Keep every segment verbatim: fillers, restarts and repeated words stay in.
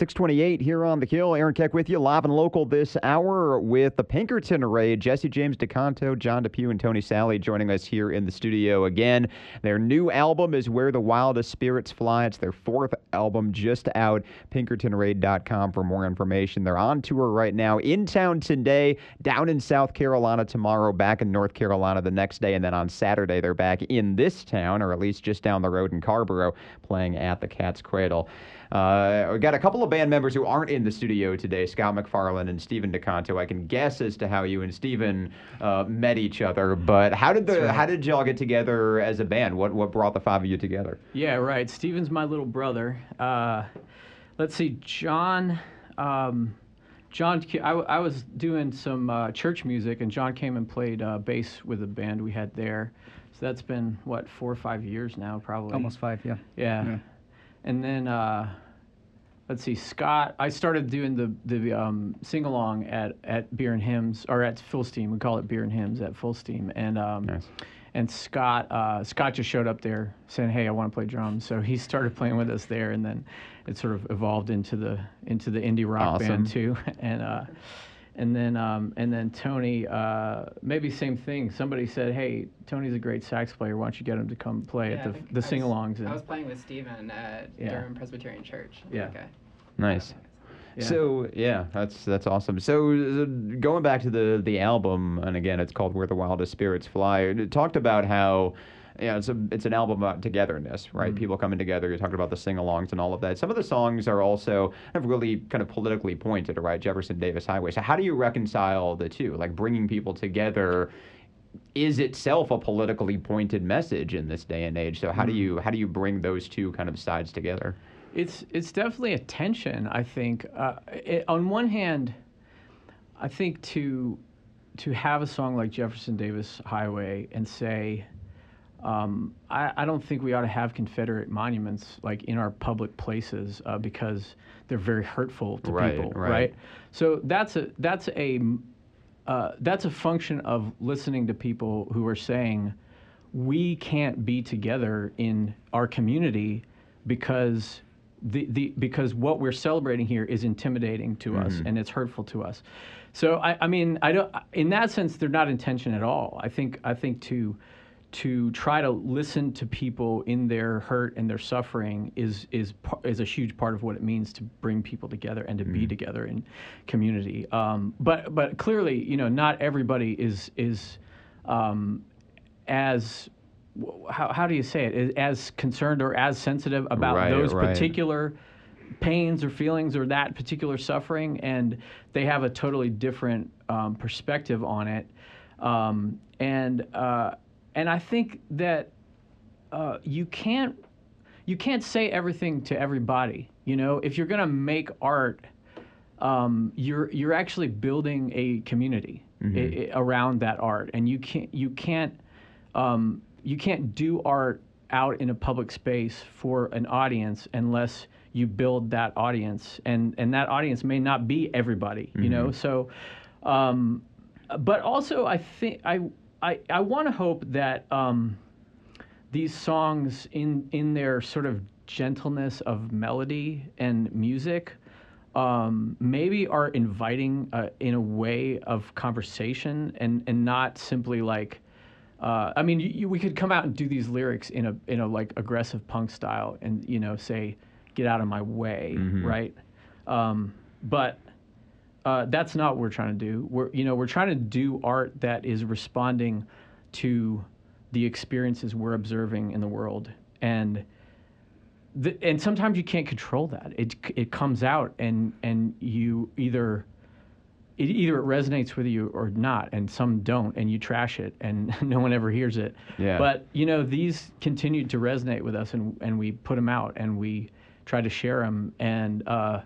six twenty-eight here on The Kill. Aaron Keck with you, live and local this hour with the Pinkerton Array. Jesse James DeCanto, John DePew, and Tony Sally joining us here in the studio again. Their new album is Where the Wildest Spirits Fly. It's their fourth album just out. Pinkerton Array dot com for more information. They're on tour right now, in town today, down in South Carolina tomorrow, back in North Carolina the next day, and then on Saturday they're back in this town, or at least just down the road in Carrboro, playing at the Cat's Cradle. Uh, we got a couple of band members who aren't in the studio today, Scott McFarlane and Stephen DeCanto. I can guess as to how you and Stephen uh, met each other, but how did the right. how did y'all get together as a band? What what brought the five of you together? Yeah, right. Stephen's my little brother. Uh, let's see, John. Um, John, I, I was doing some uh, church music, and John came and played uh, bass with a band we had there. So that's been what four or five years now, probably. Almost five, yeah. Yeah. yeah. And then, uh, let's see, Scott, I started doing the, the um, sing-along at, at Beer and Hymns, or at Full Steam. We call it Beer and Hymns at Full Steam. And um, nice. and Scott uh, Scott just showed up there saying, hey, I want to play drums. So he started playing with us there, and then it sort of evolved into the into the indie rock awesome. band, too. and uh, and then um, and then Tony, uh, maybe same thing. Somebody said, hey, Tony's a great sax player. Why don't you get him to come play yeah, at the, the the sing-alongs? I and, was playing with Stephen at Yeah. Durham Presbyterian Church. Yeah. Okay. Nice. Yeah. So yeah, that's that's awesome. So uh, going back to the the album, and again, it's called Where the Wildest Spirits Fly. It talked about how, yeah, it's a it's an album about togetherness, right? Mm-hmm. People coming together. You talked about the sing-alongs and all of that. Some of the songs are also have really kind of politically pointed, right? Jefferson Davis Highway. So how do you reconcile the two? Like bringing people together is itself a politically pointed message in this day and age. So how do you how do you bring those two kind of sides together? It's it's definitely a tension, I think. Uh, it, on one hand, I think to to have a song like Jefferson Davis Highway and say, um, I, I don't think we ought to have Confederate monuments like in our public places uh, because they're very hurtful to Right, people, right. right? So that's a that's a uh, that's a function of listening to people who are saying we can't be together in our community because. The, the because what we're celebrating here is intimidating to Mm-hmm. us and it's hurtful to us. So I, I mean I don't in that sense they're not intention at all. I think I think to to try to listen to people in their hurt and their suffering is is is a huge part of what it means to bring people together and to Mm-hmm. be together in community. Um, but but clearly, you know, not everybody is is um, as How, how do you say it? As concerned or as sensitive about Right, those right. particular pains or feelings or that particular suffering, and they have a totally different um, perspective on it. Um, and uh, and I think that uh, you can't you can't say everything to everybody. You know, if you're gonna make art, um, you're you're actually building a community Mm-hmm. i- i- around that art, and you can't you can't. Um, You can't do art out in a public space for an audience unless you build that audience, and and that audience may not be everybody, you Mm-hmm. know. So, um, but also I think I I, I want to hope that um, these songs in in their sort of gentleness of melody and music um, maybe are inviting uh, in a way of conversation and and not simply like. Uh, I mean, you, you, we could come out and do these lyrics in a in a like aggressive punk style, and you know, say, "Get out of my way," Mhm. right? Um, but uh, that's not what we're trying to do. We're you know we're trying to do art that is responding to the experiences we're observing in the world, and the, and sometimes you can't control that. It it comes out, and and you either. It, either it resonates with you or not, and some don't, and you trash it, and no one ever hears it. Yeah. But you know, these continued to resonate with us, and and we put them out, and we try to share them. And uh,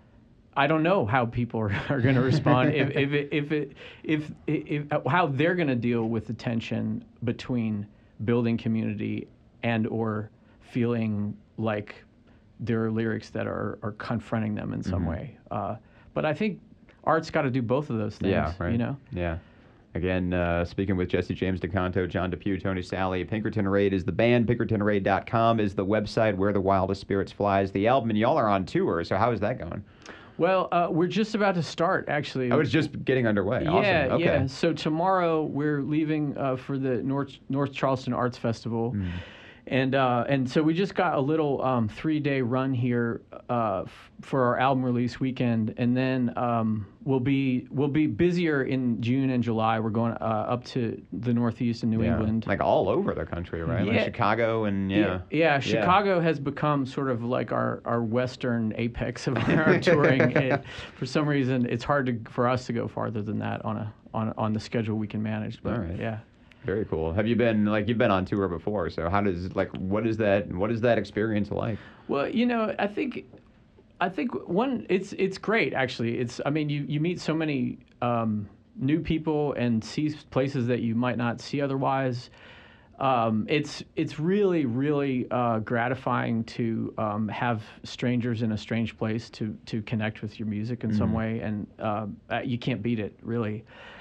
I don't know how people are, are going to respond if if it, if it if, if, if how they're going to deal with the tension between building community and or feeling like there are lyrics that are are confronting them in some Mhm. way. Uh, but I think. Art's got to do both of those things. Yeah, right. You know. Yeah. Again, uh, speaking with Jesse James DeCanto, John DePew, Tony Sally. Pinkerton Raid is the band. Pinkerton Raid dot com is the website. Where the Wildest Spirits Fly is the album. And y'all are on tour, so how is that going? Well, uh, we're just about to start, actually. I was just getting underway. Yeah, Awesome. Okay. yeah. So tomorrow we're leaving uh, for the North North Charleston Arts Festival, Mm. and uh, and so we just got a little um, three-day run here uh, f- for our album release weekend, and then um, we'll be we'll be busier in June and July. We're going uh, up to the Northeast and New Yeah, England. like all over the country, right? Like Yeah. Chicago and yeah. Yeah, yeah, Chicago has become sort of like our, our western apex of our touring. It, for some reason, it's hard to, for us to go farther than that on a on on the schedule we can manage. But All right. yeah. Very cool. Have you been like you've been on tour before? So how does like what is that what is that experience like? Well, you know, I think, I think one, it's it's great actually. It's I mean, you you meet so many um, new people and see places that you might not see otherwise. Um, it's it's really really uh, gratifying to um, have strangers in a strange place to to connect with your music in some way, and uh, uh, you can't beat it really.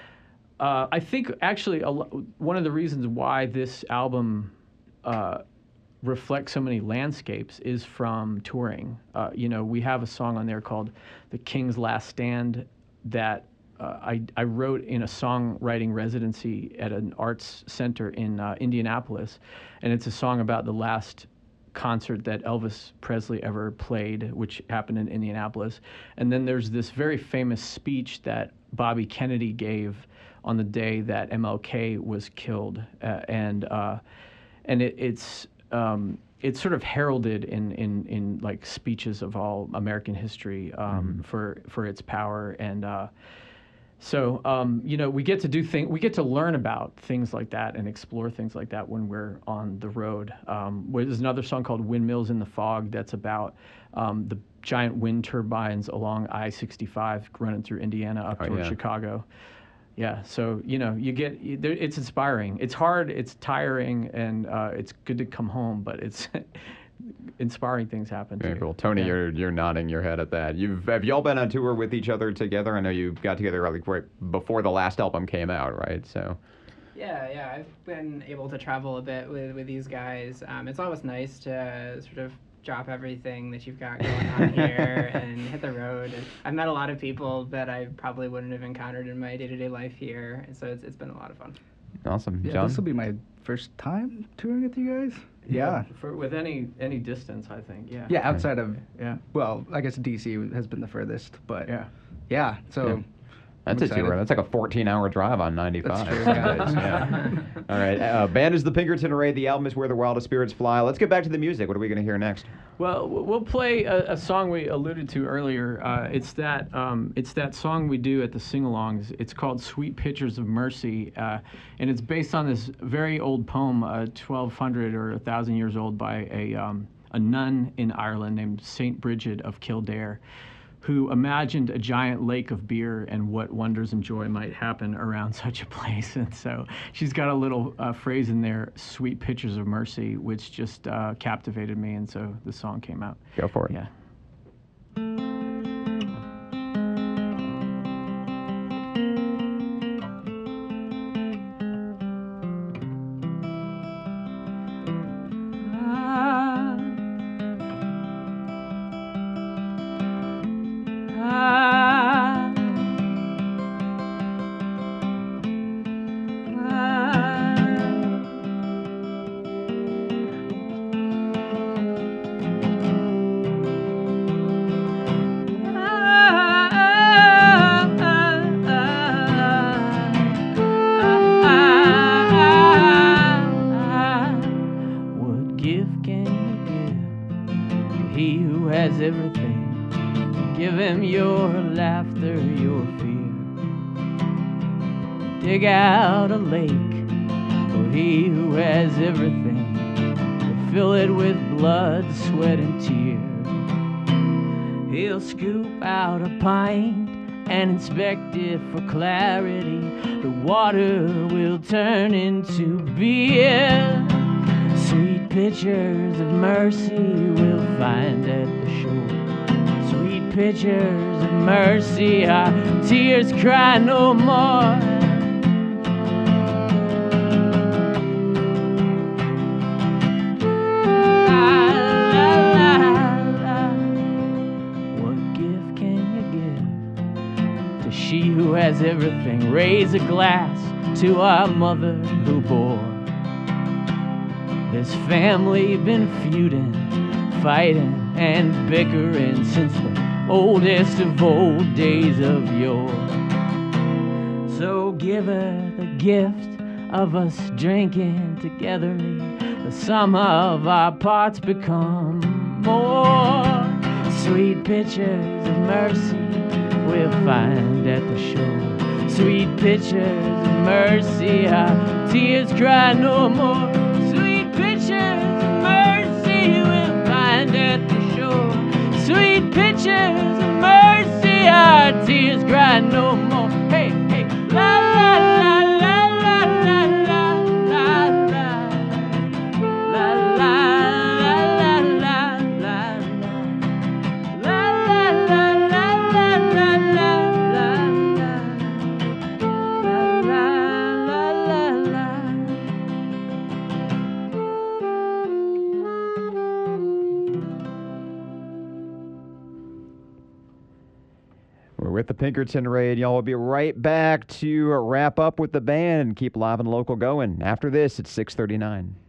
Uh, I think actually a lo- one of the reasons why this album uh, reflects so many landscapes is from touring. Uh, you know, we have a song on there called "The King's Last Stand" that uh, I, I wrote in a songwriting residency at an arts center in uh, Indianapolis, and it's a song about the last concert that Elvis Presley ever played, which happened in Indianapolis. And then there's this very famous speech that Bobby Kennedy gave on the day that M L K was killed, uh, and uh, and it, it's um, it's sort of heralded in, in, in like speeches of all American history um, Mm-hmm. for for its power, and uh, so um, you know we get to do things, we get to learn about things like that and explore things like that when we're on the road. Um, there's another song called "Windmills in the Fog" that's about um, the giant wind turbines along I sixty-five running through Indiana up Oh, toward yeah. Chicago. Yeah, so you know, you get you, there, it's inspiring. It's hard, it's tiring, and uh, it's good to come home, but it's inspiring things happen. Very too. cool. Tony, Yeah. you're you're nodding your head at that. You've have y'all been on tour with each other together? I know you got together like right before the last album came out, right? So Yeah, yeah, I've been able to travel a bit with, with these guys. Um, it's always nice to sort of drop everything that you've got going on here and hit the road. And I've met a lot of people that I probably wouldn't have encountered in my day-to-day life here, and so it's, it's been a lot of fun. awesome. Yeah, John? this will be my first time touring with you guys. Yeah. For with any any distance, I think. Yeah. Yeah, outside of, Yeah. well, I guess D C has been the furthest, but Yeah. yeah, so Yeah. That's I'm a tour. excited. That's like a fourteen-hour drive on ninety-five. That's true, Guys, yeah. yeah. All right. Uh, band is the Pinkerton Raid. The album is Where the Wildest Spirits Fly. Let's get back to the music. What are we going to hear next? Well, w- we'll play a, a song we alluded to earlier. Uh, it's that um, it's that song we do at the sing-alongs. It's called "Sweet Pictures of Mercy," uh, and it's based on this very old poem, uh, twelve hundred or one thousand years old, by a um, a nun in Ireland named Saint Bridget of Kildare, who imagined a giant lake of beer and what wonders and joy might happen around such a place. And so she's got a little uh, phrase in there, "Sweet Pictures of Mercy," which just uh, captivated me, and so the song came out. Go for it. Yeah. What gift can you give to he who has everything? Give him your laughter, your fear. Dig out a lake for he who has everything. Fill it with blood, sweat, and tear. He'll scoop out a pint and inspect it for clarity. The water will turn into beer. Sweet pictures of mercy we'll find at the shore. Sweet pictures of mercy, our tears cry no more. she who has everything, raise a glass to our mother who bore. This family been feuding, fighting, and bickering since the oldest of old days of yore. So give her the gift of us drinking togetherly. The sum of our parts become more. Sweet pictures of mercy we'll find at the shore. Sweet pictures of mercy, our tears cry no more. Sweet pictures of mercy we'll find at the shore. Sweet pictures of mercy, our tears cry no more. Hey, hey, la la la la la la la la la la la la la la. We're with the Pinkerton Raid. Y'all will be right back to wrap up with the band and keep Live and Local going. After this, it's six thirty-nine.